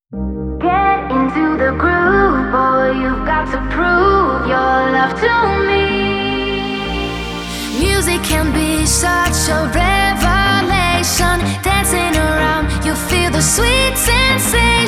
Get into the groove, boy, you've got to prove your love to me. Music can be such a revelation. Dancing around, you feel the sweet sensation.